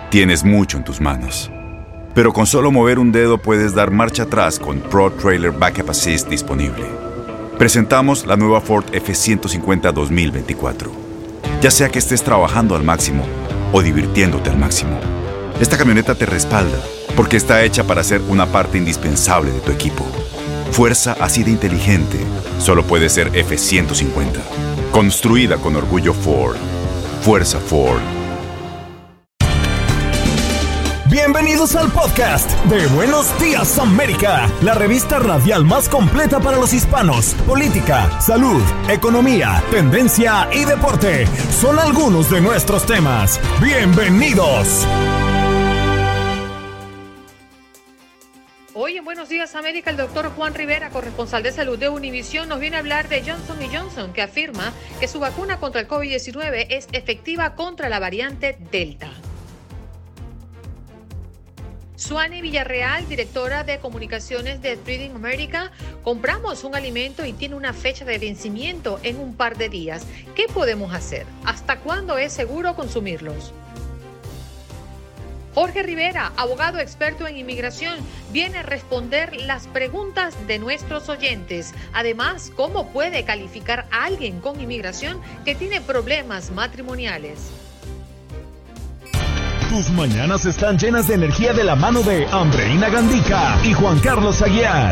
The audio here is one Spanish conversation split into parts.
Tienes mucho en tus manos. Pero con solo mover un dedo puedes dar marcha atrás con Pro Trailer Backup Assist disponible. Presentamos la nueva Ford F-150 2024. Ya sea que estés trabajando al máximo o divirtiéndote al máximo, esta camioneta te respalda porque está hecha para ser una parte indispensable de tu equipo. Fuerza así de inteligente solo puede ser F-150. Construida con orgullo Ford. Fuerza Ford. Bienvenidos al podcast de Buenos Días América, la revista radial más completa para los hispanos. Política, salud, economía, tendencia y deporte son algunos de nuestros temas. ¡Bienvenidos! Hoy en Buenos Días América, el doctor Juan Rivera, corresponsal de salud de Univisión, nos viene a hablar de Johnson & Johnson, que afirma que su vacuna contra el COVID-19 es efectiva contra la variante Delta. Suani Villarreal, directora de comunicaciones de Feeding America, compramos un alimento y tiene una fecha de vencimiento en un par de días. ¿Qué podemos hacer? ¿Hasta cuándo es seguro consumirlos? Jorge Rivera, abogado experto en inmigración, viene a responder las preguntas de nuestros oyentes. Además, ¿cómo puede calificar a alguien con inmigración que tiene problemas matrimoniales? Tus mañanas están llenas de energía de la mano de Andreina Gandica y Juan Carlos Aguiar.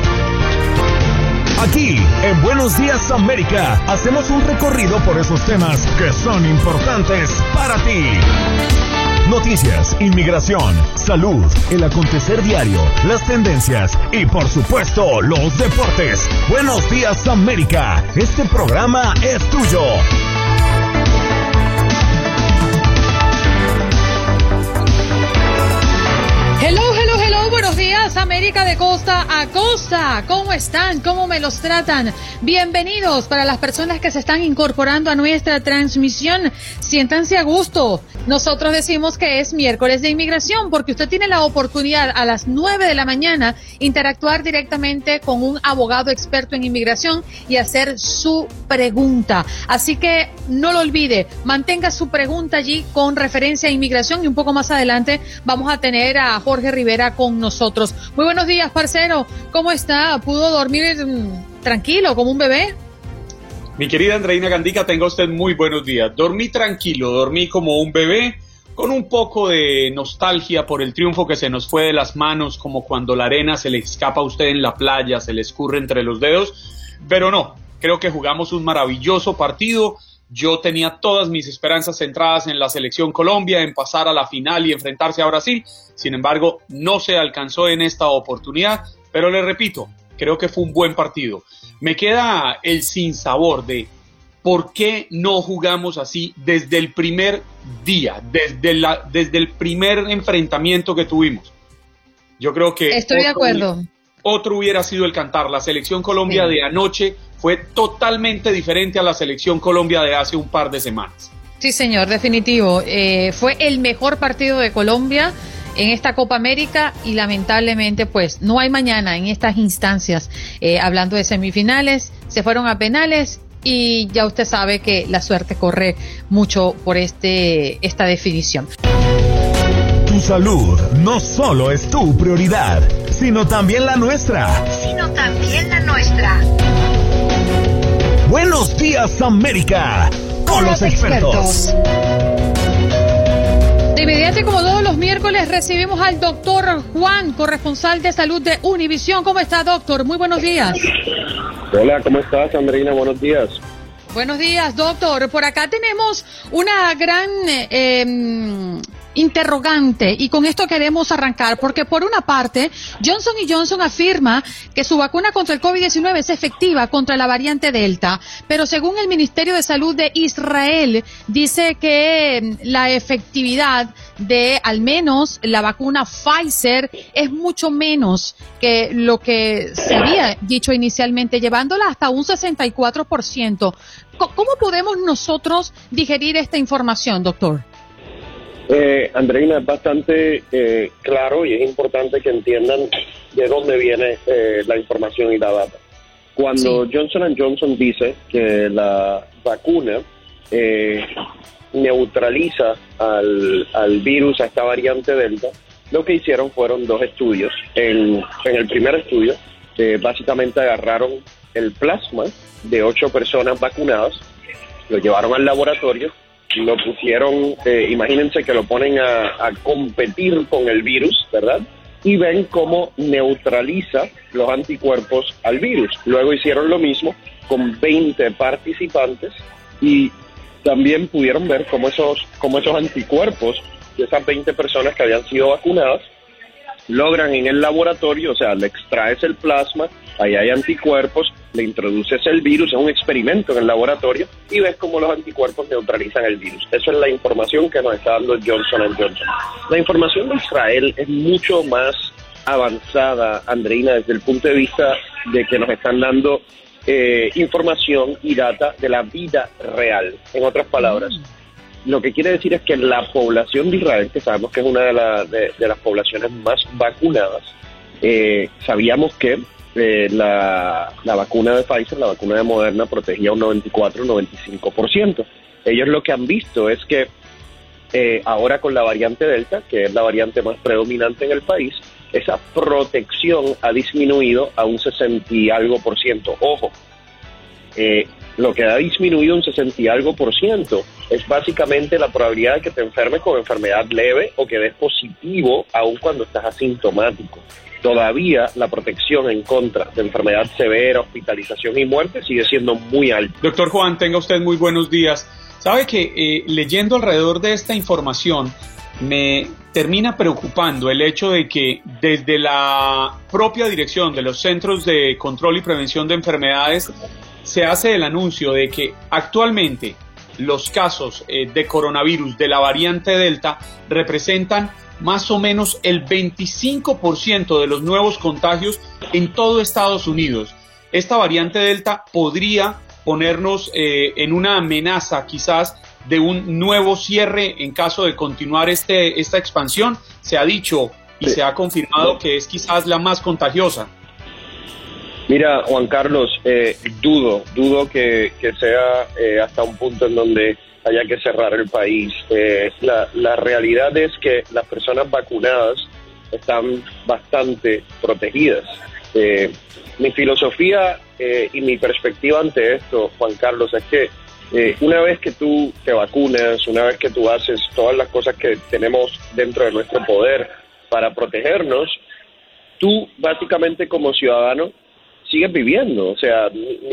Aquí, en Buenos Días América, hacemos un recorrido por esos temas que son importantes para ti. Noticias, inmigración, salud, el acontecer diario, las tendencias y, por supuesto, los deportes. Buenos Días América, este programa es tuyo. Hello, buenos días, América de costa a costa. ¿Cómo están? ¿Cómo me los tratan? Bienvenidos para las personas que se están incorporando a nuestra transmisión. Siéntanse a gusto. Nosotros decimos que es miércoles de inmigración porque usted tiene la oportunidad a las 9 de la mañana interactuar directamente con un abogado experto en inmigración y hacer su pregunta. Así que no lo olvide, mantenga su pregunta allí con referencia a inmigración y un poco más adelante vamos a tener a Jorge Rivera con nosotros. Muy buenos días, parcero. ¿Cómo está? ¿Pudo dormir tranquilo como un bebé? Mi querida Andreina Gandica, tenga usted muy buenos días. Dormí tranquilo, dormí como un bebé, con un poco de nostalgia por el triunfo que se nos fue de las manos, como cuando la arena se le escapa a usted en la playa, se le escurre entre los dedos, pero no, creo que jugamos un maravilloso partido. Yo tenía todas mis esperanzas centradas en la selección Colombia, en pasar a la final y enfrentarse a Brasil. Sin embargo, no se alcanzó en esta oportunidad, pero le repito, creo que fue un buen partido. Me queda el sinsabor de por qué no jugamos así desde el primer día, desde el primer enfrentamiento que tuvimos. Yo creo que estoy de acuerdo. Otro hubiera sido el cantar. La selección Colombia de anoche fue totalmente diferente a la selección Colombia de hace un par de semanas. Sí, señor, definitivo. Fue el mejor partido de Colombia en esta Copa América y lamentablemente pues no hay mañana en estas instancias. Hablando de semifinales, se fueron a penales y ya usted sabe que la suerte corre mucho por esta definición. Tu salud no solo es tu prioridad, sino también la nuestra. Buenos Días América, con los expertos. De inmediato, como todos los miércoles, recibimos al doctor Juan, corresponsal de salud de Univisión. ¿Cómo está, doctor? Muy buenos días. Hola, ¿cómo estás, Andreina? Buenos días. Buenos días, doctor. Por acá tenemos una gran interrogante y con esto queremos arrancar porque por una parte Johnson & Johnson afirma que su vacuna contra el COVID-19 es efectiva contra la variante Delta, pero según el Ministerio de Salud de Israel dice que la efectividad de al menos la vacuna Pfizer es mucho menos que lo que se había dicho inicialmente, llevándola hasta un 64%. ¿Cómo podemos nosotros digerir esta información, doctor? Andreina, es bastante claro y es importante que entiendan de dónde viene la información y la data. Cuando Johnson & Johnson dice que la vacuna neutraliza al virus, a esta variante Delta, lo que hicieron fueron 2 estudios. En el primer estudio, básicamente agarraron el plasma de 8 personas vacunadas, lo llevaron al laboratorio, lo pusieron, imagínense que lo ponen a competir con el virus, ¿verdad? Y ven cómo neutraliza los anticuerpos al virus. Luego hicieron lo mismo con 20 participantes y también pudieron ver cómo esos anticuerpos de esas 20 personas que habían sido vacunadas logran en el laboratorio, o sea, le extraes el plasma, ahí hay anticuerpos, le introduces el virus, es un experimento en el laboratorio y ves cómo los anticuerpos neutralizan el virus. Eso es la información que nos está dando Johnson & Johnson. La información de Israel es mucho más avanzada, Andreina, desde el punto de vista de que nos están dando información y data de la vida real. En otras palabras, lo que quiere decir es que la población de Israel, que sabemos que es una de las poblaciones más vacunadas, sabíamos que la vacuna de Pfizer, la vacuna de Moderna, protegía un 94-95%. Ellos lo que han visto es que ahora con la variante Delta, que es la variante más predominante en el país, esa protección ha disminuido a un 60 y algo %. Ojo, lo que ha disminuido un 60 y algo % es básicamente la probabilidad de que te enfermes con enfermedad leve o que des positivo aun cuando estás asintomático. Todavía la protección en contra de enfermedad severa, hospitalización y muerte sigue siendo muy alta. Doctor Juan, tenga usted muy buenos días. Sabe que leyendo alrededor de esta información me termina preocupando el hecho de que desde la propia dirección de los Centros de Control y Prevención de Enfermedades se hace el anuncio de que actualmente los casos de coronavirus de la variante Delta representan más o menos el 25% de los nuevos contagios en todo Estados Unidos. Esta variante Delta podría ponernos en una amenaza quizás de un nuevo cierre en caso de continuar esta expansión. Se ha dicho y se ha confirmado que es quizás la más contagiosa. Mira, Juan Carlos, dudo que sea hasta un punto en donde haya que cerrar el país. La realidad es que las personas vacunadas están bastante protegidas. Mi filosofía y mi perspectiva ante esto, Juan Carlos, es que una vez que tú te vacunas, una vez que tú haces todas las cosas que tenemos dentro de nuestro poder para protegernos, tú básicamente como ciudadano sigues viviendo. O sea,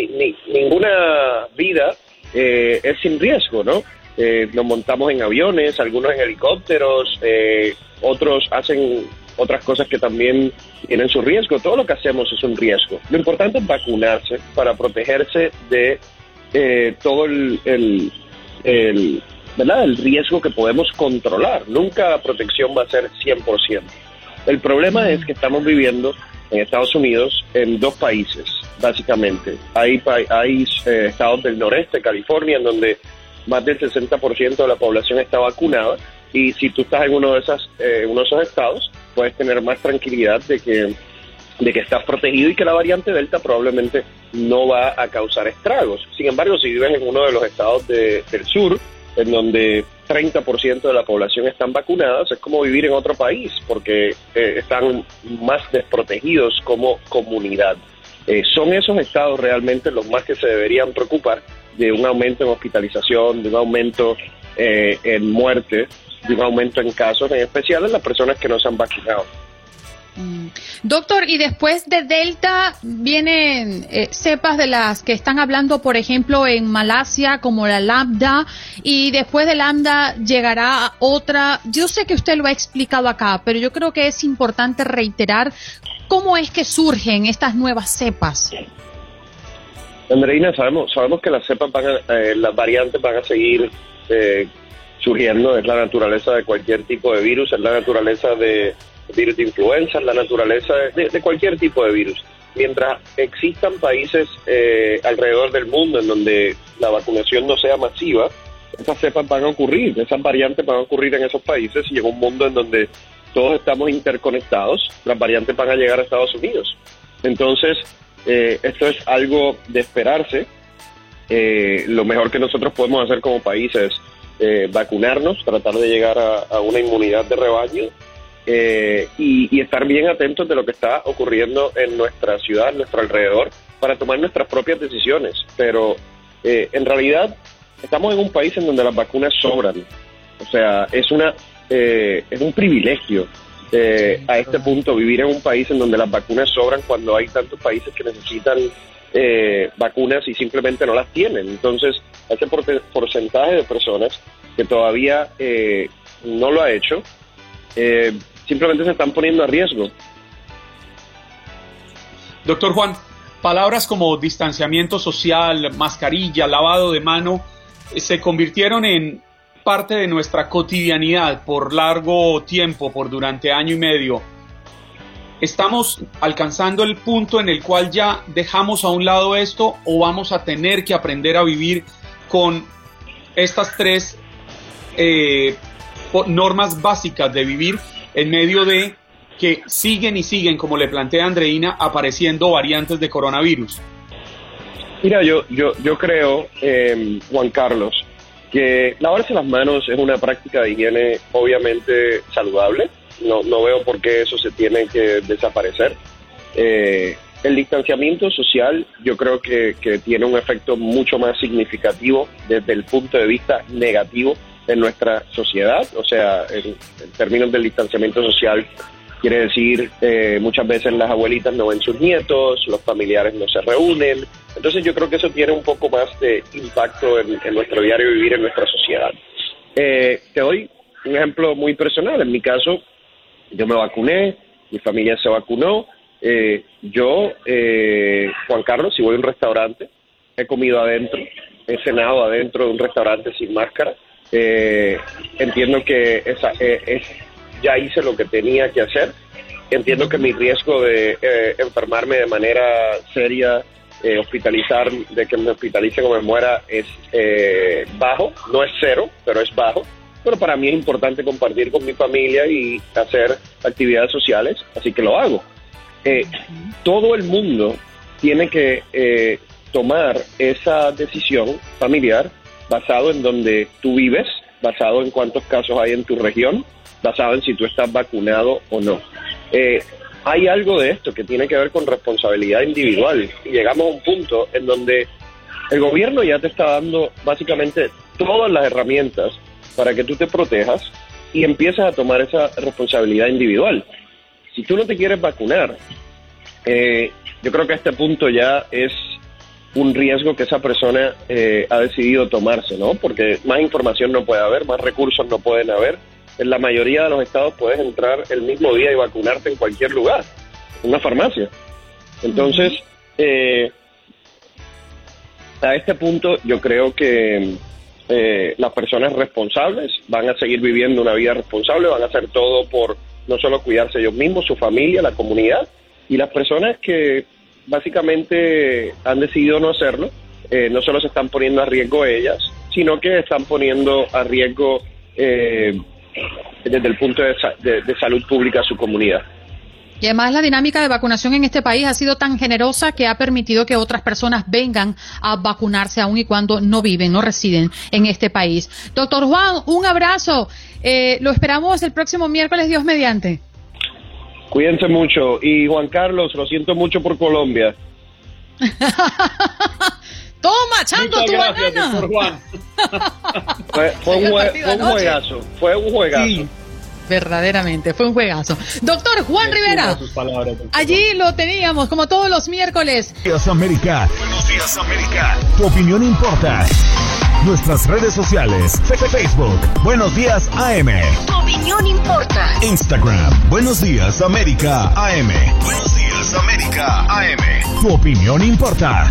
ninguna vida es sin riesgo, ¿no? Nos montamos en aviones, algunos en helicópteros, otros hacen otras cosas que también tienen su riesgo. Todo lo que hacemos es un riesgo. Lo importante es vacunarse para protegerse de todo ¿verdad? El riesgo que podemos controlar. Nunca la protección va a ser 100%. El problema es que estamos viviendo en Estados Unidos en 2 países, básicamente. Hay estados del noreste, California, en donde más del 60% de la población está vacunada, y si tú estás en uno de esos estados, puedes tener más tranquilidad de que estás protegido y que la variante Delta probablemente no va a causar estragos. Sin embargo, si vives en uno de los estados del sur, en donde 30% de la población están vacunadas, es como vivir en otro país, porque están más desprotegidos como comunidad. Son esos estados realmente los más que se deberían preocupar de un aumento en hospitalización, de un aumento en muerte, de un aumento en casos, en especial en las personas que no se han vacunado. Doctor, y después de Delta vienen cepas de las que están hablando, por ejemplo, en Malasia, como la Lambda, y después de Lambda llegará otra. Yo sé que usted lo ha explicado acá, pero yo creo que es importante reiterar cómo es que surgen estas nuevas cepas. Andreina, sabemos que las cepas las variantes van a seguir surgiendo. Es la naturaleza de cualquier tipo de virus, es la naturaleza de virus de influenza, la naturaleza de cualquier tipo de virus. Mientras existan países alrededor del mundo en donde la vacunación no sea masiva, esas cepas van a ocurrir, esas variantes van a ocurrir en esos países, y en un mundo en donde todos estamos interconectados, las variantes van a llegar a Estados Unidos. Entonces, esto es algo de esperarse. Lo mejor que nosotros podemos hacer como país es vacunarnos, tratar de llegar a una inmunidad de rebaño y estar bien atentos de lo que está ocurriendo en nuestra ciudad, en nuestro alrededor, para tomar nuestras propias decisiones. Pero en realidad estamos en un país en donde las vacunas sobran. O sea, es un privilegio a este punto vivir en un país en donde las vacunas sobran cuando hay tantos países que necesitan vacunas y simplemente no las tienen. Entonces, ese porcentaje de personas que todavía no lo ha hecho, simplemente se están poniendo a riesgo. Doctor Juan, palabras como distanciamiento social, mascarilla, lavado de mano, se convirtieron en parte de nuestra cotidianidad por largo tiempo, por durante año y medio. ¿Estamos alcanzando el punto en el cual ya dejamos a un lado esto o vamos a tener que aprender a vivir con estas tres normas básicas de vivir en medio de que siguen, como le plantea Andreina, apareciendo variantes de coronavirus? Mira, yo creo, Juan Carlos, que lavarse las manos es una práctica de higiene obviamente saludable. No veo por qué eso se tiene que desaparecer. El distanciamiento social yo creo que tiene un efecto mucho más significativo desde el punto de vista negativo en nuestra sociedad. O sea, en términos del distanciamiento social, quiere decir muchas veces las abuelitas no ven sus nietos, los familiares no se reúnen. Entonces yo creo que eso tiene un poco más de impacto en nuestro diario vivir, en nuestra sociedad. Te doy un ejemplo muy personal. En mi caso, yo me vacuné, mi familia se vacunó. Juan Carlos, si voy a un restaurante, he comido adentro, he cenado adentro de un restaurante sin máscara. Entiendo que ya hice lo que tenía que hacer. Entiendo que mi riesgo de enfermarme de manera seria, de que me hospitalicen o me muera, es bajo. No es cero, pero es bajo. Pero para mí es importante compartir con mi familia y hacer actividades sociales, así que lo hago. Todo el mundo tiene que tomar esa decisión familiar basado en donde tú vives, basado en cuántos casos hay en tu región, basado en si tú estás vacunado o no. Hay algo de esto que tiene que ver con responsabilidad individual y llegamos a un punto en donde el gobierno ya te está dando básicamente todas las herramientas para que tú te protejas y empieces a tomar esa responsabilidad individual. Si tú no te quieres vacunar, yo creo que a este punto ya es un riesgo que esa persona ha decidido tomarse, ¿no? Porque más información no puede haber, más recursos no pueden haber. En la mayoría de los estados puedes entrar el mismo día y vacunarte en cualquier lugar, en una farmacia. Entonces, a este punto yo creo que las personas responsables van a seguir viviendo una vida responsable, van a hacer todo por no solo cuidarse ellos mismos, su familia, la comunidad, y las personas que básicamente han decidido no hacerlo, no solo se están poniendo a riesgo ellas, sino que están poniendo a riesgo desde el punto de salud pública a su comunidad. Y además la dinámica de vacunación en este país ha sido tan generosa que ha permitido que otras personas vengan a vacunarse aun y cuando no viven, no residen en este país. Doctor Juan, un abrazo. Lo esperamos el próximo miércoles, Dios mediante. Cuídense mucho. Y Juan Carlos, lo siento mucho por Colombia. Toma, Chanto, tu banana. Doctor Juan. Fue un juegazo. Sí. Verdaderamente, fue un juegazo. Doctor Juan Rivera, allí lo teníamos como todos los miércoles. Buenos días, América. Buenos días, América. Tu opinión importa. Nuestras redes sociales, Facebook, Buenos Días AM. Tu opinión importa. Instagram, Buenos Días, América AM. Buenos Días, América AM. Tu opinión importa.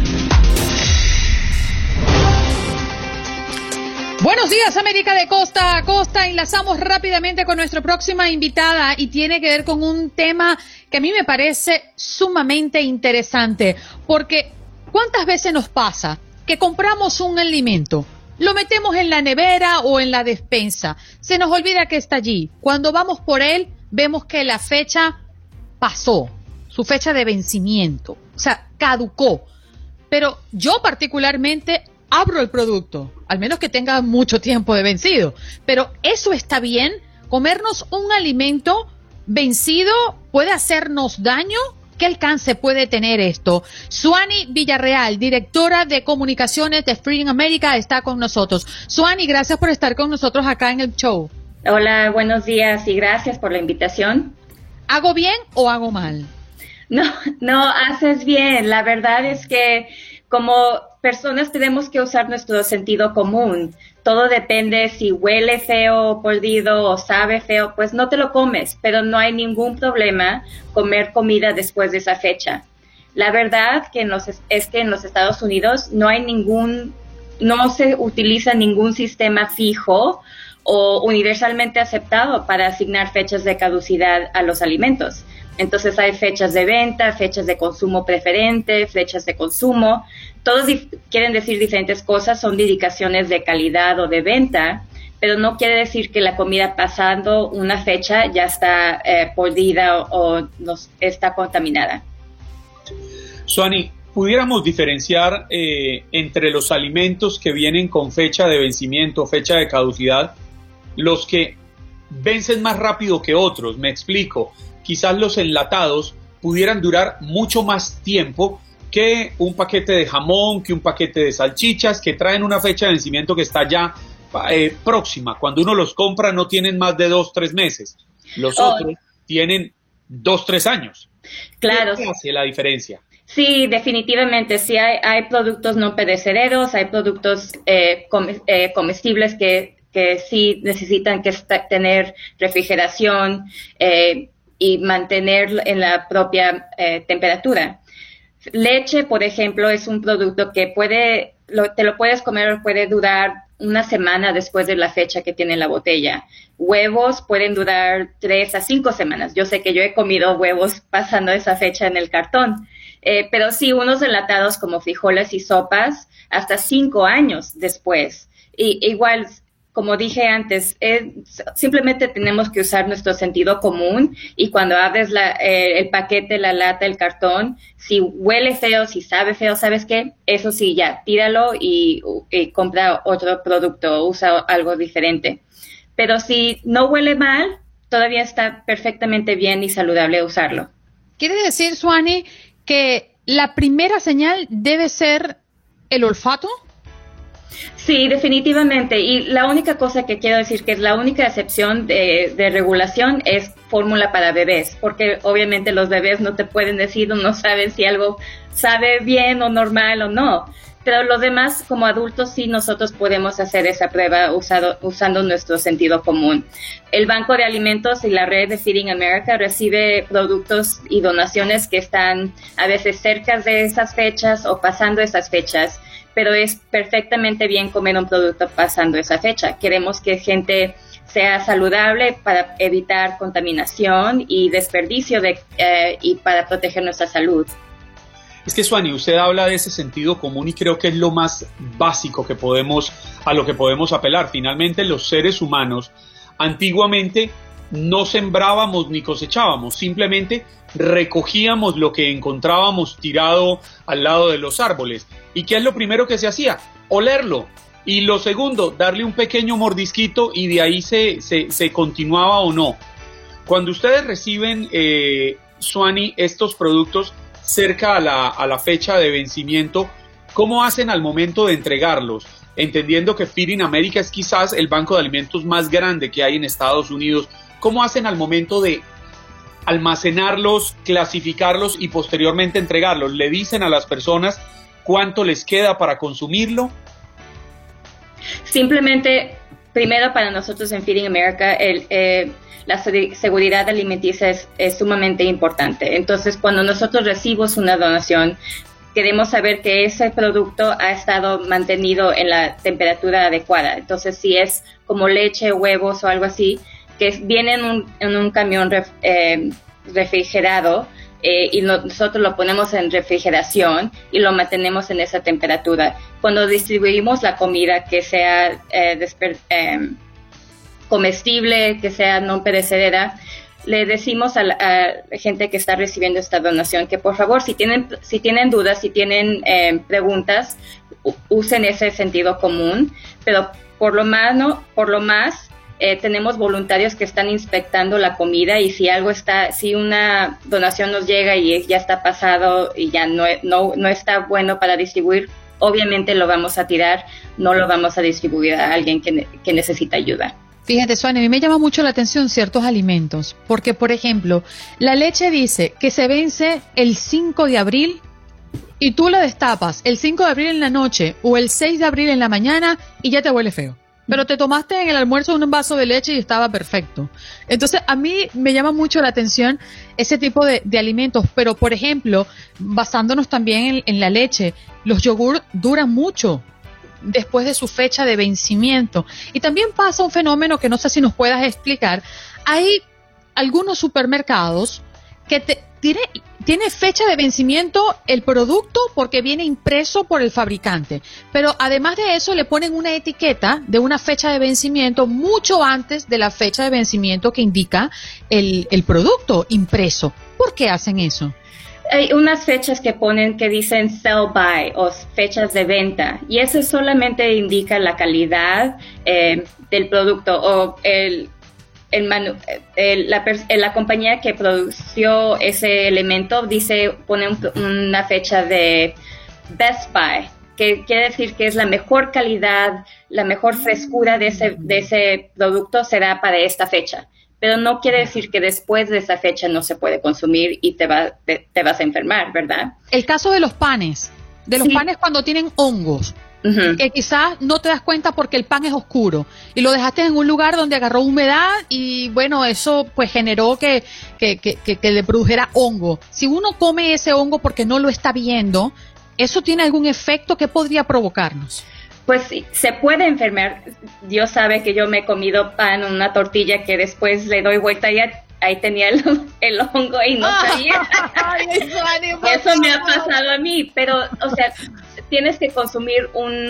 Buenos días, América, de costa a costa. Enlazamos rápidamente con nuestra próxima invitada y tiene que ver con un tema que a mí me parece sumamente interesante, porque ¿cuántas veces nos pasa que compramos un alimento, lo metemos en la nevera o en la despensa, se nos olvida que está allí? Cuando vamos por él, vemos que la fecha pasó, su fecha de vencimiento, o sea, caducó. Pero yo particularmente abro el producto, al menos que tenga mucho tiempo de vencido. Pero ¿eso está bien? ¿Comernos un alimento vencido puede hacernos daño? ¿Qué alcance puede tener esto? Suani Villarreal, directora de comunicaciones de Feeding America, está con nosotros. Suani, gracias por estar con nosotros acá en el show. Hola, buenos días y gracias por la invitación. ¿Hago bien o hago mal? No, haces bien. La verdad es que como personas tenemos que usar nuestro sentido común. Todo depende si huele feo, podrido o sabe feo, pues no te lo comes, pero no hay ningún problema comer comida después de esa fecha. La verdad es que en los Estados Unidos no se utiliza ningún sistema fijo o universalmente aceptado para asignar fechas de caducidad a los alimentos. Entonces hay fechas de venta, fechas de consumo preferente, fechas de consumo. Todos quieren decir diferentes cosas, son indicaciones de calidad o de venta, pero no quiere decir que la comida pasando una fecha ya está podrida o está contaminada. Suani, ¿pudiéramos diferenciar entre los alimentos que vienen con fecha de vencimiento, fecha de caducidad, los que vencen más rápido que otros? Me explico. Quizás los enlatados pudieran durar mucho más tiempo que un paquete de jamón, que un paquete de salchichas, que traen una fecha de vencimiento que está ya próxima. Cuando uno los compra no tienen más de 2-3 meses. Los otros tienen 2-3 años. Claro. ¿Qué hace la diferencia? Sí, definitivamente. Sí, hay productos no perecederos, hay productos comestibles que sí necesitan tener refrigeración y mantener en la propia temperatura. Leche, por ejemplo, es un producto que te lo puedes comer o puede durar una semana después de la fecha que tiene la botella. Huevos pueden durar 3 a 5 semanas. Yo sé que yo he comido huevos pasando esa fecha en el cartón. Pero sí, unos enlatados como frijoles y sopas hasta 5 años después. Y igual, como dije antes, simplemente tenemos que usar nuestro sentido común y cuando abres el paquete, la lata, el cartón, si huele feo, si sabe feo, ¿sabes qué? Eso sí, ya, tíralo y compra otro producto, usa algo diferente. Pero si no huele mal, todavía está perfectamente bien y saludable usarlo. ¿Quiere decir, Suani, que la primera señal debe ser el olfato? Sí, definitivamente. Y la única cosa que quiero decir que es la única excepción de regulación es fórmula para bebés, porque obviamente los bebés no te pueden decir o no saben si algo sabe bien o normal o no. Pero los demás, como adultos, sí nosotros podemos hacer esa prueba usando nuestro sentido común. El Banco de Alimentos y la red de Feeding America recibe productos y donaciones que están a veces cerca de esas fechas o pasando esas fechas, pero es perfectamente bien comer un producto pasando esa fecha. Queremos que gente sea saludable para evitar contaminación y desperdicio y para proteger nuestra salud. Es que, Suani, usted habla de ese sentido común y creo que es lo más básico a lo que podemos apelar. Finalmente, los seres humanos antiguamente no sembrábamos ni cosechábamos, simplemente recogíamos lo que encontrábamos tirado al lado de los árboles. ¿Y qué es lo primero que se hacía? Olerlo. Y lo segundo, darle un pequeño mordisquito y de ahí se continuaba o no. Cuando ustedes reciben, Suani, estos productos cerca a la fecha de vencimiento, ¿cómo hacen al momento de entregarlos? Entendiendo que Feeding America es quizás el banco de alimentos más grande que hay en Estados Unidos, ¿cómo hacen al momento de almacenarlos, clasificarlos y posteriormente entregarlos? ¿Le dicen a las personas cuánto les queda para consumirlo? Simplemente, primero para nosotros en Feeding America, la seguridad alimenticia es sumamente importante. Entonces, cuando nosotros recibimos una donación, queremos saber que ese producto ha estado mantenido en la temperatura adecuada. Entonces, si es como leche, huevos o algo así, que viene en un camión refrigerado y nosotros lo ponemos en refrigeración y lo mantenemos en esa temperatura. Cuando distribuimos la comida que sea comestible, que sea no perecedera, le decimos a la gente que está recibiendo esta donación que por favor, si tienen dudas, si tienen preguntas, usen ese sentido común, pero por lo más tenemos voluntarios que están inspectando la comida, y si una donación nos llega y ya está pasado y ya no está bueno para distribuir, obviamente lo vamos a tirar, no lo vamos a distribuir a alguien que necesita ayuda. Fíjate, Suani, a mí me llama mucho la atención ciertos alimentos, porque, por ejemplo, la leche dice que se vence el 5 de abril y tú la destapas el 5 de abril en la noche o el 6 de abril en la mañana y ya te huele feo. Pero te tomaste en el almuerzo un vaso de leche y estaba perfecto. Entonces, a mí me llama mucho la atención ese tipo de alimentos. Pero, por ejemplo, basándonos también en la leche, los yogur duran mucho después de su fecha de vencimiento. Y también pasa un fenómeno que no sé si nos puedas explicar. Hay algunos supermercados que tiene fecha de vencimiento el producto porque viene impreso por el fabricante, pero además de eso le ponen una etiqueta de una fecha de vencimiento mucho antes de la fecha de vencimiento que indica el producto impreso. ¿Por qué hacen eso? Hay unas fechas que dicen sell by o fechas de venta, y eso solamente indica la calidad del producto, o la compañía que produció ese elemento pone una fecha de Best Buy, que quiere decir que es la mejor calidad, la mejor frescura de ese producto será para esta fecha. Pero no quiere decir que después de esa fecha no se puede consumir y te vas a enfermar, ¿verdad? El caso de los panes, panes cuando tienen hongos. Uh-huh. Que quizás no te das cuenta porque el pan es oscuro y lo dejaste en un lugar donde agarró humedad y bueno, eso pues generó que le produjera hongo. Si uno come ese hongo porque no lo está viendo, ¿eso tiene algún efecto que podría provocarnos? Pues sí, se puede enfermar. Dios sabe que yo me he comido pan en una tortilla que después le doy vuelta y ahí tenía el hongo y no sabía. Eso me ha pasado a mí, pero, o sea, tienes que consumir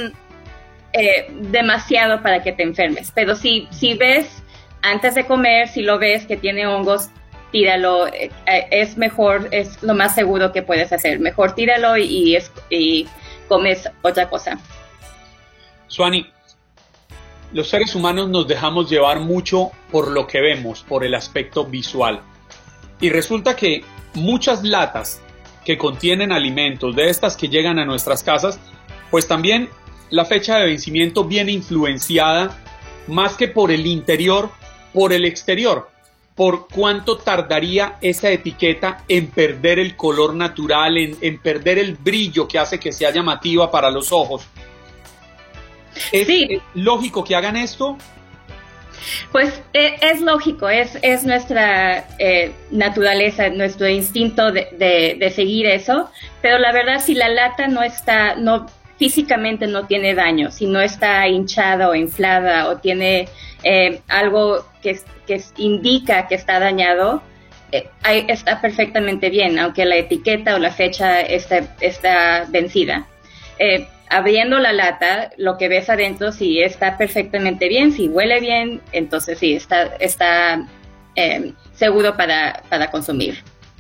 demasiado para que te enfermes. Pero si ves, antes de comer, si lo ves que tiene hongos, tíralo. Es mejor, es lo más seguro que puedes hacer. Mejor tíralo y comes otra cosa. Suani, los seres humanos nos dejamos llevar mucho por lo que vemos, por el aspecto visual. Y resulta que muchas latas que contienen alimentos, de estas que llegan a nuestras casas, pues también la fecha de vencimiento viene influenciada más que por el interior, por el exterior. ¿Por cuánto tardaría esa etiqueta en perder el color natural, en perder el brillo que hace que sea llamativa para los ojos? ¿Es lógico que hagan esto? Pues es lógico, es nuestra naturaleza, nuestro instinto de seguir eso, pero la verdad, si la lata físicamente no tiene daño, si no está hinchada o inflada o tiene algo que indica que está dañado, está perfectamente bien, aunque la etiqueta o la fecha está vencida. Abriendo la lata, lo que ves adentro, si está perfectamente bien, si huele bien, entonces sí, está seguro para consumir.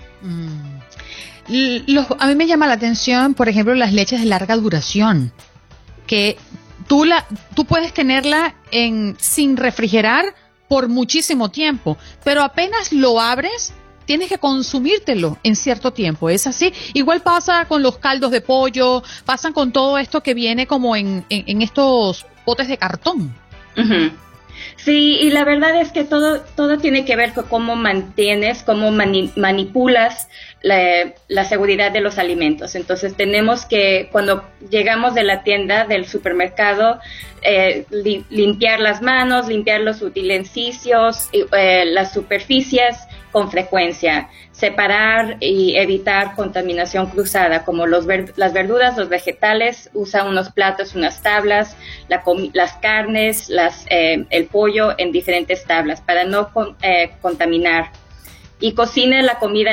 A mí me llama la atención, por ejemplo, las leches de larga duración, que tú puedes tenerla sin refrigerar por muchísimo tiempo, pero apenas lo abres, tienes que consumírtelo en cierto tiempo, ¿es así? Igual pasa con los caldos de pollo, pasan con todo esto que viene como en estos potes de cartón. Uh-huh. Sí, y la verdad es que todo tiene que ver con cómo mantienes, cómo manipulas la seguridad de los alimentos. Entonces tenemos que, cuando llegamos de la tienda, del supermercado, limpiar las manos, limpiar los utensilios, las superficies con frecuencia, separar y evitar contaminación cruzada, como las verduras, los vegetales, usa unos platos, unas tablas, las carnes, el pollo en diferentes tablas para no contaminar, y cocine la comida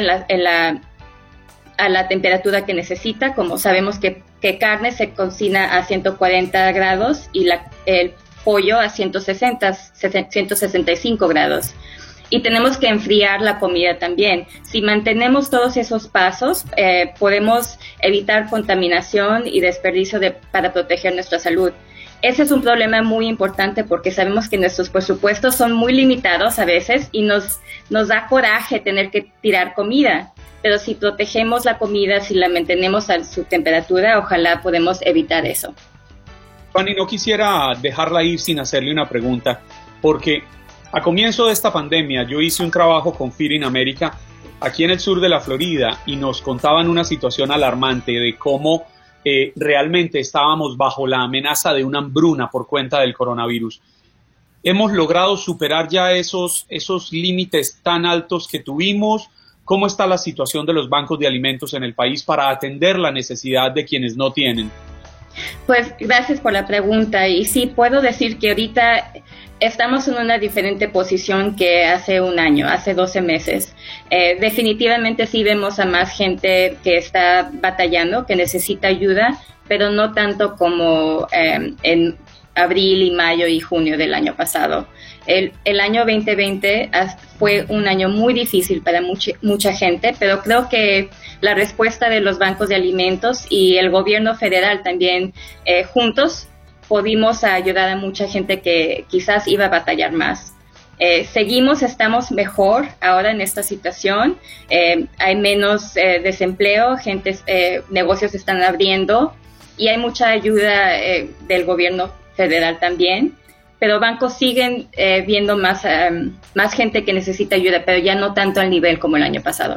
a la temperatura que necesita. Como sabemos que carne se cocina a 140 grados y el pollo a 165 grados. Y tenemos que enfriar la comida también. Si mantenemos todos esos pasos, podemos evitar contaminación y desperdicio para proteger nuestra salud. Ese es un problema muy importante porque sabemos que nuestros presupuestos son muy limitados a veces y nos da coraje tener que tirar comida. Pero si protegemos la comida, si la mantenemos a su temperatura, ojalá podemos evitar eso. Fanny, no quisiera dejarla ir sin hacerle una pregunta, porque a comienzo de esta pandemia yo hice un trabajo con Feeding America aquí en el sur de la Florida y nos contaban una situación alarmante de cómo realmente estábamos bajo la amenaza de una hambruna por cuenta del coronavirus. ¿Hemos logrado superar ya esos límites tan altos que tuvimos? ¿Cómo está la situación de los bancos de alimentos en el país para atender la necesidad de quienes no tienen? Pues gracias por la pregunta y sí, puedo decir que ahorita estamos en una diferente posición que hace un año, hace 12 meses. Definitivamente sí vemos a más gente que está batallando, que necesita ayuda, pero no tanto como en abril y mayo y junio del año pasado. El año 2020 fue un año muy difícil para mucha gente, pero creo que la respuesta de los bancos de alimentos y el gobierno federal también juntos pudimos ayudar a mucha gente que quizás iba a batallar más. Estamos mejor ahora en esta situación, hay menos desempleo, negocios están abriendo y hay mucha ayuda del gobierno federal también, pero bancos siguen viendo más gente que necesita ayuda, pero ya no tanto al nivel como el año pasado.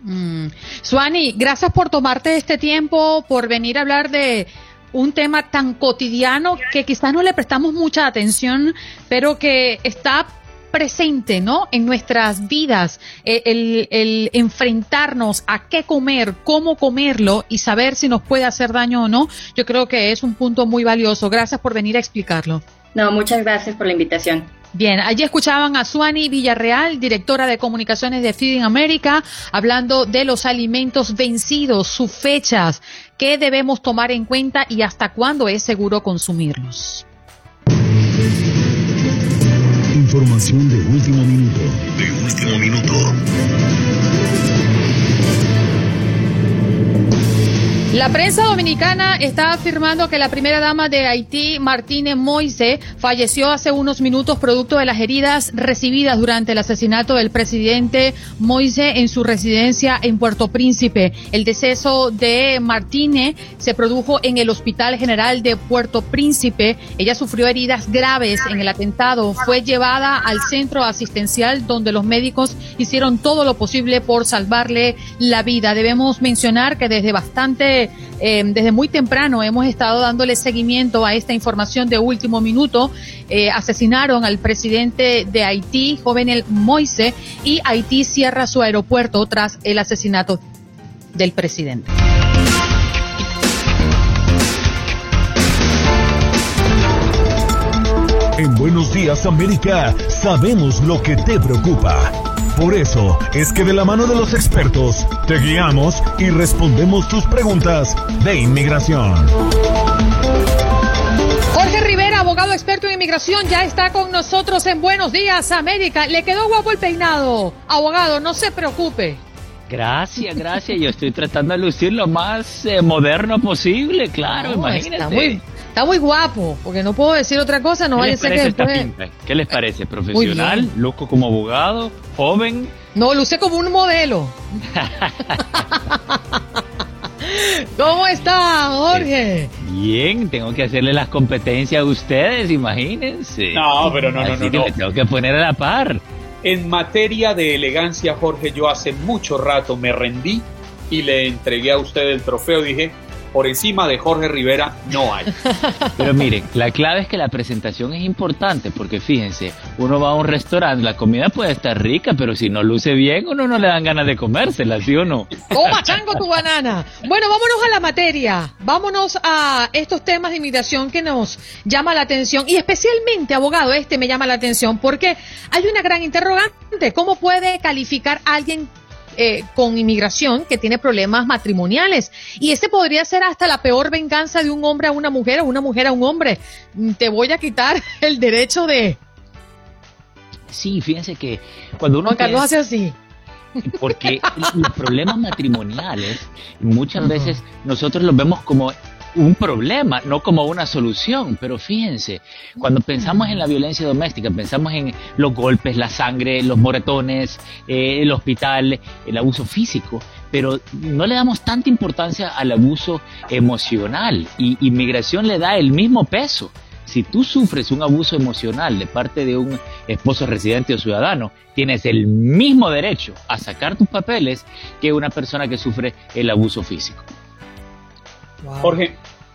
Suani, gracias por tomarte este tiempo, por venir a hablar de un tema tan cotidiano que quizás no le prestamos mucha atención, pero que está presente, ¿no?, en nuestras vidas, el enfrentarnos a qué comer, cómo comerlo y saber si nos puede hacer daño o no. Yo creo que es un punto muy valioso. Gracias por venir a explicarlo. No, muchas gracias por la invitación. Bien, allí escuchaban a Suani Villarreal, directora de comunicaciones de Feeding America, hablando de los alimentos vencidos, sus fechas, qué debemos tomar en cuenta y hasta cuándo es seguro consumirlos. Información de último minuto. La prensa dominicana está afirmando que la primera dama de Haití, Martine Moise, falleció hace unos minutos producto de las heridas recibidas durante el asesinato del presidente Moise en su residencia en Puerto Príncipe. El deceso de Martine se produjo en el Hospital General de Puerto Príncipe. Ella sufrió heridas graves en el atentado. Fue llevada al centro asistencial donde los médicos hicieron todo lo posible por salvarle la vida. Debemos mencionar que desde muy temprano hemos estado dándole seguimiento a esta información de último minuto. Asesinaron al presidente de Haití, Jovenel Moise, y Haití cierra su aeropuerto tras el asesinato del presidente. En Buenos Días América sabemos lo que te preocupa. Por eso es que de la mano de los expertos te guiamos y respondemos tus preguntas de inmigración. Jorge Rivera, abogado experto en inmigración, ya está con nosotros en Buenos Días América. Le quedó guapo el peinado, abogado, no se preocupe. Gracias. Yo estoy tratando de lucir lo más moderno posible, claro, imagínate. Está muy guapo, porque no puedo decir otra cosa, no vaya a ser que después... ¿Qué les parece? ¿Profesional? ¿Luzco como abogado? ¿Joven? No, luce como un modelo. ¿Cómo está, Jorge? Bien, tengo que hacerle las competencias a ustedes, imagínense. No, pero no. Me tengo que poner a la par. En materia de elegancia, Jorge, yo hace mucho rato me rendí y le entregué a usted el trofeo. Dije, por encima de Jorge Rivera no hay. Pero miren, la clave es que la presentación es importante, porque fíjense, uno va a un restaurante, la comida puede estar rica, pero si no luce bien, uno no le dan ganas de comérsela, ¿sí o no? Toma, chango, tu banana. Bueno, vámonos a la materia, vámonos a estos temas de inmigración que nos llama la atención, y especialmente, abogado, me llama la atención, porque hay una gran interrogante. ¿Cómo puede calificar a alguien con inmigración que tiene problemas matrimoniales? Y podría ser hasta la peor venganza de un hombre a una mujer o una mujer a un hombre. Te voy a quitar el derecho de Sí, fíjense que cuando uno... Juan Carlos hace así. Porque los problemas matrimoniales muchas veces nosotros los vemos como un problema, no como una solución. Pero fíjense, cuando pensamos en la violencia doméstica, pensamos en los golpes, la sangre, los moretones, el hospital, el abuso físico, pero no le damos tanta importancia al abuso emocional, y inmigración le da el mismo peso. Si tú sufres un abuso emocional de parte de un esposo residente o ciudadano, tienes el mismo derecho a sacar tus papeles que una persona que sufre el abuso físico. Wow. Jorge,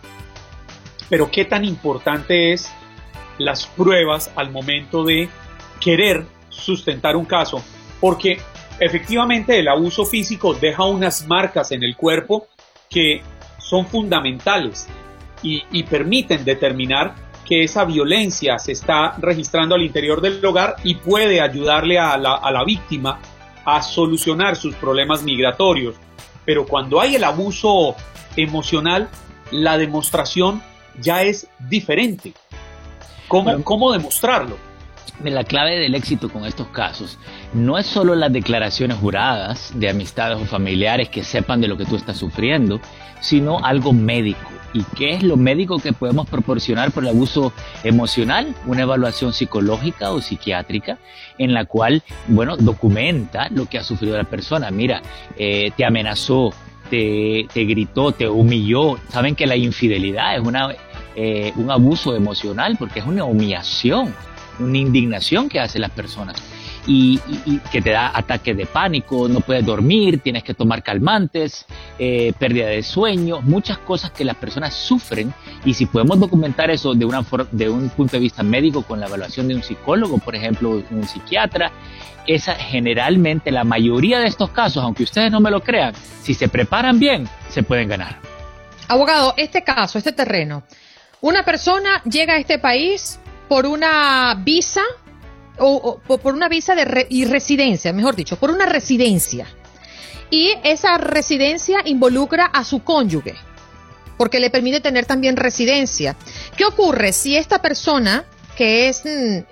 pero ¿qué tan importante es las pruebas al momento de querer sustentar un caso? Porque efectivamente el abuso físico deja unas marcas en el cuerpo que son fundamentales y permiten determinar que esa violencia se está registrando al interior del hogar y puede ayudarle a la víctima a solucionar sus problemas migratorios. Pero cuando hay el abuso emocional, la demostración ya es diferente. ¿Cómo demostrarlo? La clave del éxito con estos casos no es solo las declaraciones juradas de amistades o familiares que sepan de lo que tú estás sufriendo, sino algo médico. ¿Y qué es lo médico que podemos proporcionar por el abuso emocional? Una evaluación psicológica o psiquiátrica en la cual, documenta lo que ha sufrido la persona. Mira, te amenazó, te gritó, te humilló. Saben que la infidelidad es un abuso emocional porque es una humillación, una indignación que hacen las personas y que te da ataques de pánico, no puedes dormir, tienes que tomar calmantes, pérdida de sueño, muchas cosas que las personas sufren. Y si podemos documentar eso de un punto de vista médico con la evaluación de un psicólogo, por ejemplo, un psiquiatra, generalmente la mayoría de estos casos, aunque ustedes no me lo crean, si se preparan bien, se pueden ganar. Abogado, este terreno, una persona llega a este país por una visa o por una visa y residencia, mejor dicho, por una residencia. Y esa residencia involucra a su cónyuge, porque le permite tener también residencia. ¿Qué ocurre si esta persona, que es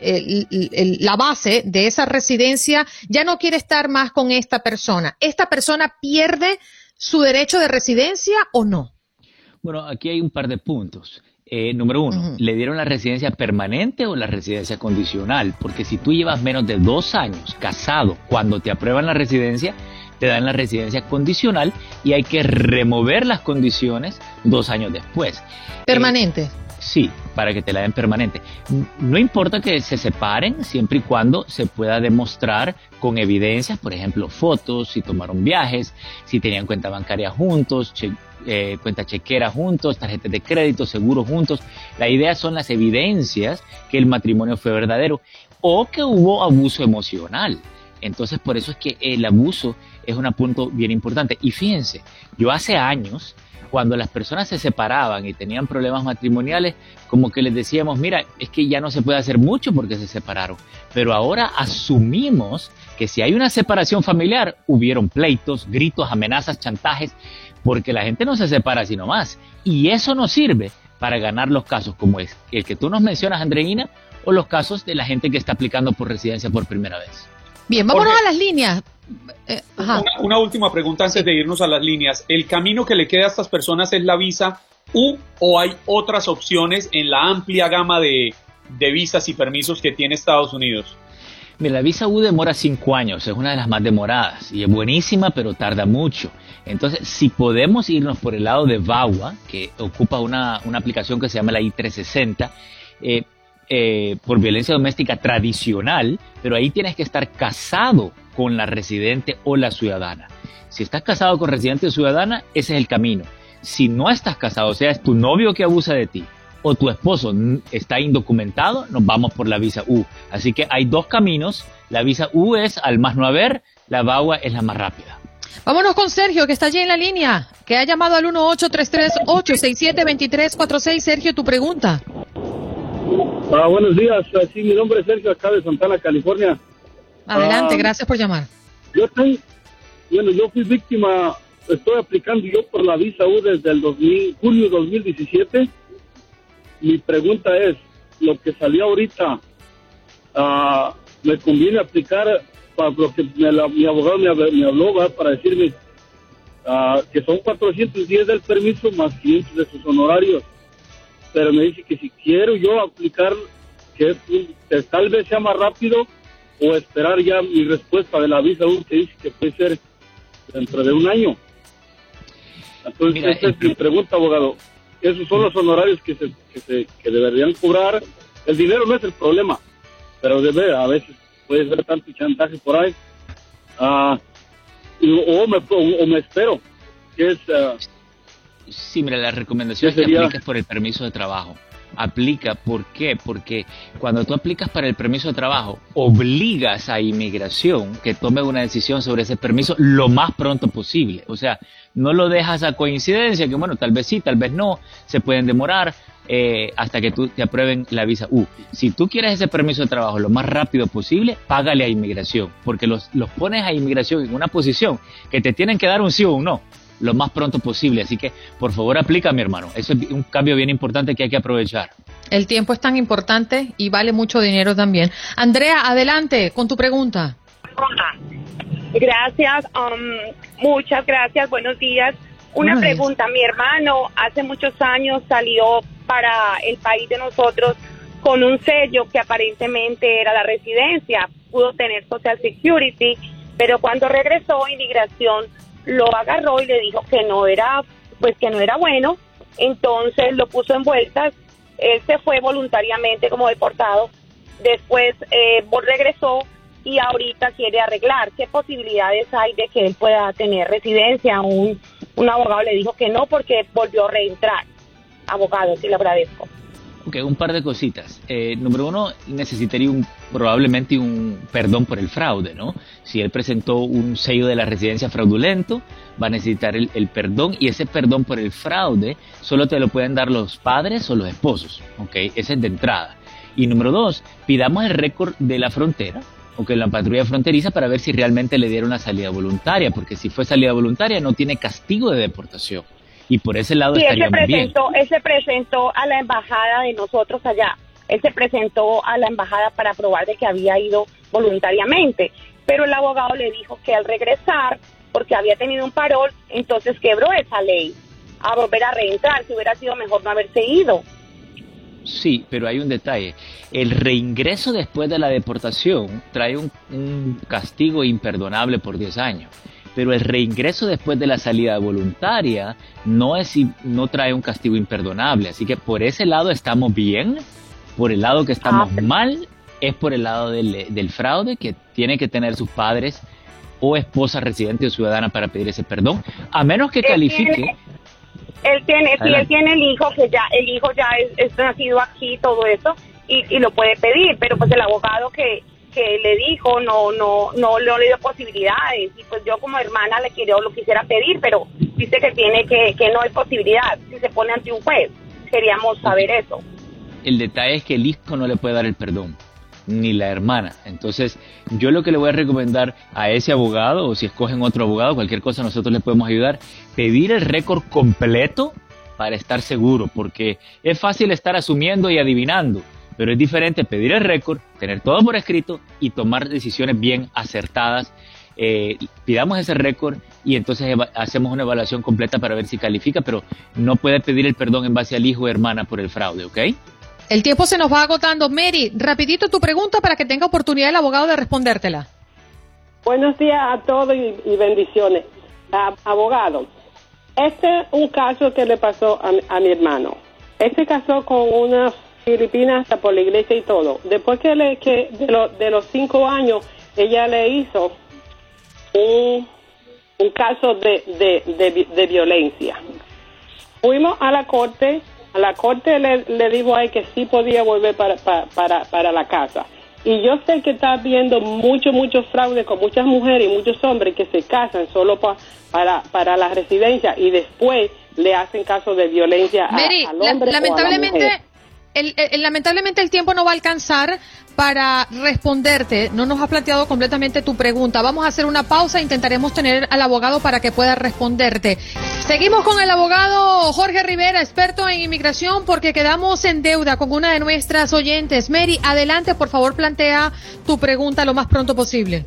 la base de esa residencia, ya no quiere estar más con esta persona? ¿Esta persona pierde su derecho de residencia o no? Bueno, aquí hay un par de puntos. Número uno, ¿le dieron la residencia permanente o la residencia condicional? Porque si tú llevas menos de 2 años casado, cuando te aprueban la residencia, te dan la residencia condicional y hay que remover las condiciones 2 años después. ¿Permanente? Sí, para que te la den permanente. No importa que se separen, siempre y cuando se pueda demostrar con evidencias, por ejemplo, fotos, si tomaron viajes, si tenían cuenta bancaria juntos, cuenta chequera juntos, tarjetas de crédito, seguros juntos. La idea son las evidencias que el matrimonio fue verdadero o que hubo abuso emocional. Entonces, por eso es que el abuso es un punto bien importante. Y fíjense, yo hace años, cuando las personas se separaban y tenían problemas matrimoniales, como que les decíamos, mira, es que ya no se puede hacer mucho porque se separaron. Pero ahora asumimos que si hay una separación familiar, hubieron pleitos, gritos, amenazas, chantajes, porque la gente no se separa así nomás. Y eso nos sirve para ganar los casos como es el que tú nos mencionas, Andreina, o los casos de la gente que está aplicando por residencia por primera vez. Bien, vámonos a las líneas. Una última pregunta antes de irnos a las líneas. ¿El camino que le queda a estas personas es la visa U o hay otras opciones en la amplia gama de visas y permisos que tiene Estados Unidos? Mira, la visa U demora 5 años, es una de las más demoradas y es buenísima, pero tarda mucho. Entonces, si podemos irnos por el lado de VAWA, que ocupa una aplicación que se llama la I-360, por violencia doméstica tradicional, pero ahí tienes que estar casado con la residente o la ciudadana. Si estás casado con residente o ciudadana, ese es el camino. Si no estás casado, o sea, es tu novio que abusa de ti, o tu esposo está indocumentado, nos vamos por la visa U. Así que hay 2 caminos, la visa U es al más no haber, la VAWA es la más rápida. Vámonos con Sergio, que está allí en la línea, que ha llamado al 1-833-867-2346. Sergio, tu pregunta. Buenos días, sí, mi nombre es Sergio, acá de Santana, California. Adelante, gracias por llamar. Yo fui víctima, estoy aplicando yo por la visa U desde el junio 2017. Mi pregunta es, lo que salió ahorita, me conviene aplicar para lo que mi abogado me habló, ¿verdad? Para decirme que son 410 del permiso más 500 de sus honorarios. Pero me dice que si quiero yo aplicar, que tal vez sea más rápido o esperar ya mi respuesta de la visa U, que dice que puede ser dentro de un año. Entonces, mira, esta es mi pregunta, abogado. Esos son los honorarios que deberían cobrar. El dinero no es el problema, pero a veces puede ser tanto chantaje por ahí. O me espero. Que es, sí, mira, la recomendación es que apliques por el permiso de trabajo. Aplica, ¿por qué? Porque cuando tú aplicas para el permiso de trabajo, obligas a inmigración que tome una decisión sobre ese permiso lo más pronto posible. O sea, no lo dejas a coincidencia, que bueno, tal vez sí, tal vez no, se pueden demorar hasta que te aprueben la visa U. Si tú quieres ese permiso de trabajo lo más rápido posible, págale a inmigración, porque los pones a inmigración en una posición que te tienen que dar un sí o un no lo más pronto posible, así que por favor aplica, mi hermano. Eso es un cambio bien importante que hay que aprovechar. El tiempo es tan importante y vale mucho dinero también. Andrea, adelante con tu pregunta. Gracias, muchas gracias, buenos días. Una pregunta, mi hermano hace muchos años salió para el país de nosotros con un sello que aparentemente era la residencia, pudo tener Social Security, pero cuando regresó inmigración lo agarró y le dijo que no era bueno, entonces lo puso en vueltas. Él se fue voluntariamente como deportado, después regresó y ahorita quiere arreglar. ¿Qué posibilidades hay de que él pueda tener residencia? Un abogado le dijo que no porque volvió a reentrar. Abogado, sí le agradezco. Ok, un par de cositas. Número uno, necesitaría probablemente un perdón por el fraude, ¿no? Si él presentó un sello de la residencia fraudulento, va a necesitar el perdón, y ese perdón por el fraude solo te lo pueden dar los padres o los esposos, ¿ok? Ese es de entrada. Y número dos, pidamos el récord de la frontera, ¿ok? La patrulla fronteriza, para ver si realmente le dieron una salida voluntaria, porque si fue salida voluntaria no tiene castigo de deportación. Y por ese lado estaría muy bien. Él se presentó a la embajada de nosotros allá. Él se presentó a la embajada para probar de que había ido voluntariamente. Pero el abogado le dijo que al regresar, porque había tenido un parol, entonces quebró esa ley. A volver a reentrar, si hubiera sido mejor no haberse ido. Sí, pero hay un detalle. El reingreso después de la deportación trae un castigo imperdonable por 10 años. Pero el reingreso después de la salida voluntaria no trae un castigo imperdonable. Así que por ese lado estamos bien. Por el lado que estamos mal es por el lado del fraude, que tiene que tener sus padres o esposa residente o ciudadana para pedir ese perdón, a menos que califique. Él tiene el hijo, el hijo ya es nacido aquí, todo eso, y lo puede pedir, pero pues el abogado que le dijo no le dio posibilidades, y pues yo como hermana lo quisiera pedir, pero dice que no hay posibilidad si se pone ante un juez. Queríamos saber eso. El detalle es que el hijo no le puede dar el perdón, ni la hermana. Entonces yo lo que le voy a recomendar a ese abogado, o si escogen otro abogado, cualquier cosa nosotros le podemos ayudar, pedir el récord completo para estar seguro, porque es fácil estar asumiendo y adivinando, pero es diferente pedir el récord, tener todo por escrito y tomar decisiones bien acertadas. Pidamos ese récord y entonces hacemos una evaluación completa para ver si califica, pero no puede pedir el perdón en base al hijo o hermana por el fraude, ¿ok? El tiempo se nos va agotando. Mary, rapidito tu pregunta para que tenga oportunidad el abogado de respondértela. Buenos días a todos y bendiciones. Abogado, este es un caso que le pasó a mi hermano. Él se casó con una filipina hasta por la iglesia y todo. Después que de los 5 años, ella le hizo un caso de violencia. Fuimos a la corte. A la corte le dijo a él que sí podía volver para la casa. Y yo sé que está habiendo mucho fraude con muchas mujeres y muchos hombres que se casan solo para la residencia y después le hacen caso de violencia Mary, al hombre lamentablemente, o a la mujer. Lamentablemente el tiempo no va a alcanzar para responderte. No nos has planteado completamente tu pregunta. Vamos a hacer una pausa e intentaremos tener al abogado para que pueda responderte. Seguimos con el abogado Jorge Rivera, experto en inmigración, porque quedamos en deuda con una de nuestras oyentes. Mary, adelante, por favor, plantea tu pregunta lo más pronto posible.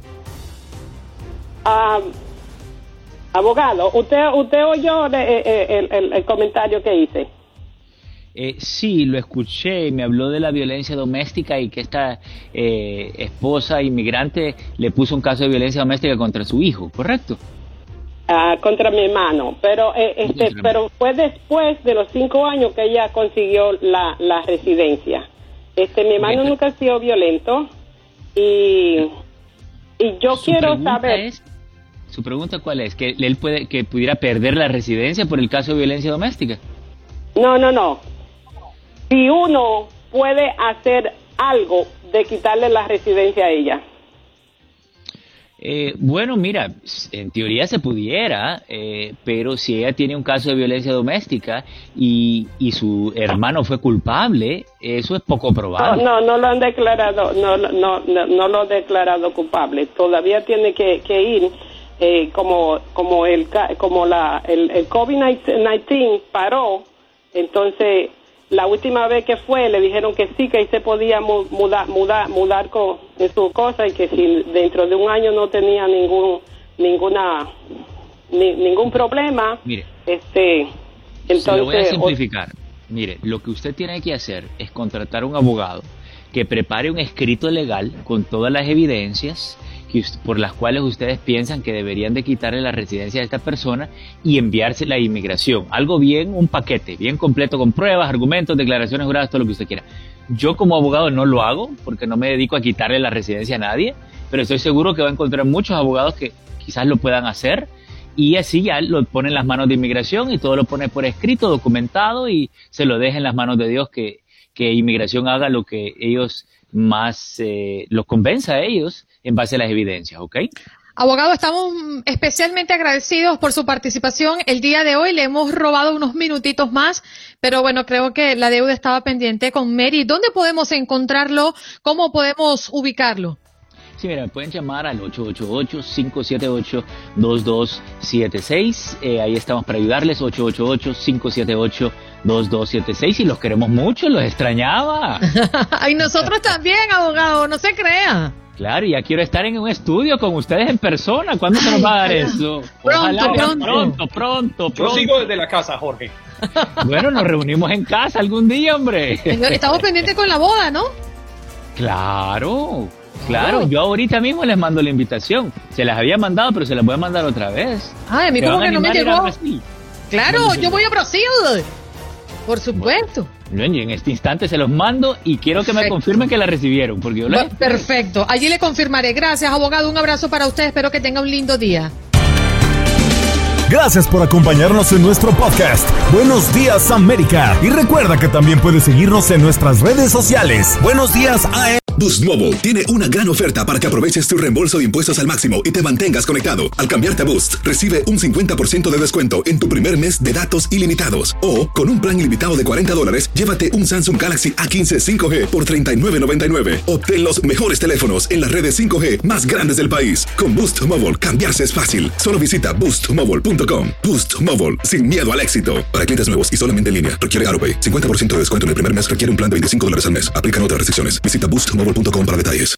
Abogado, ¿usted oyó el comentario que hice? Sí, lo escuché, me habló de la violencia doméstica y que esta esposa inmigrante le puso un caso de violencia doméstica contra su hijo, ¿correcto? Contra mi hermano, pero pero fue después de los 5 años que ella consiguió la residencia. Mi hermano nunca ha sido violento y yo quiero saber. ¿Su pregunta cuál es? ¿Que él pudiera perder la residencia por el caso de violencia doméstica? No. Si uno puede hacer algo de quitarle la residencia a ella. Bueno, mira, en teoría se pudiera, pero si ella tiene un caso de violencia doméstica y su hermano fue culpable, eso es poco probable. No lo han declarado, no lo han declarado culpable. Todavía tiene que ir, como el COVID-19 paró, entonces la última vez que fue le dijeron que sí, que ahí se podía mudar con su cosa y que si dentro de un año no tenía ningún problema. Mire, entonces se lo voy a simplificar. Mire, lo que usted tiene que hacer es contratar un abogado que prepare un escrito legal con todas las evidencias por las cuales ustedes piensan que deberían de quitarle la residencia a esta persona y enviársela a inmigración. Algo bien, un paquete, bien completo con pruebas, argumentos, declaraciones juradas, todo lo que usted quiera. Yo como abogado no lo hago porque no me dedico a quitarle la residencia a nadie, pero estoy seguro que va a encontrar muchos abogados que quizás lo puedan hacer y así ya lo pone en las manos de inmigración y todo lo pone por escrito, documentado y se lo deja en las manos de Dios que inmigración haga lo que ellos más los convenza a ellos en base a las evidencias, ¿ok? Abogado, estamos especialmente agradecidos por su participación el día de hoy. Le hemos robado unos minutitos más, pero bueno, creo que la deuda estaba pendiente con Mary. ¿Dónde podemos encontrarlo? ¿Cómo podemos ubicarlo? Sí, mira, me pueden llamar al 888-578-2276. Ahí estamos para ayudarles, 888-578-2276. Y los queremos mucho, los extrañaba. Y nosotros también, abogado, no se crea. Claro, y ya quiero estar en un estudio con ustedes en persona. ¿Cuándo se nos va a dar eso? Pronto. Yo sigo desde la casa, Jorge. Bueno, nos reunimos en casa algún día, hombre. Señor, estamos pendientes con la boda, ¿no? Claro, yo ahorita mismo les mando la invitación. Se las había mandado, pero se las voy a mandar otra vez. Ay, a mí como que no me llegó. Claro, yo voy a Brasil. Por supuesto. Bueno, y en este instante se los mando y quiero que me confirmen que la recibieron. Porque yo Perfecto, allí le confirmaré. Gracias, abogado. Un abrazo para usted. Espero que tenga un lindo día. Gracias por acompañarnos en nuestro podcast. Buenos Días, América. Y recuerda que también puedes seguirnos en nuestras redes sociales. Buenos Días, AM. Boost Mobile tiene una gran oferta para que aproveches tu reembolso de impuestos al máximo y te mantengas conectado. Al cambiarte a Boost, recibe un 50% de descuento en tu primer mes de datos ilimitados. O, con un plan ilimitado de $40, llévate un Samsung Galaxy A15 5G por $39.99. Obtén los mejores teléfonos en las redes 5G más grandes del país. Con Boost Mobile, cambiarse es fácil. Solo visita boostmobile.com. Boost Mobile, sin miedo al éxito. Para clientes nuevos y solamente en línea, requiere AutoPay. 50% de descuento en el primer mes requiere un plan de $25 al mes. Aplican otras restricciones. Visita boostmobile.com para detalles.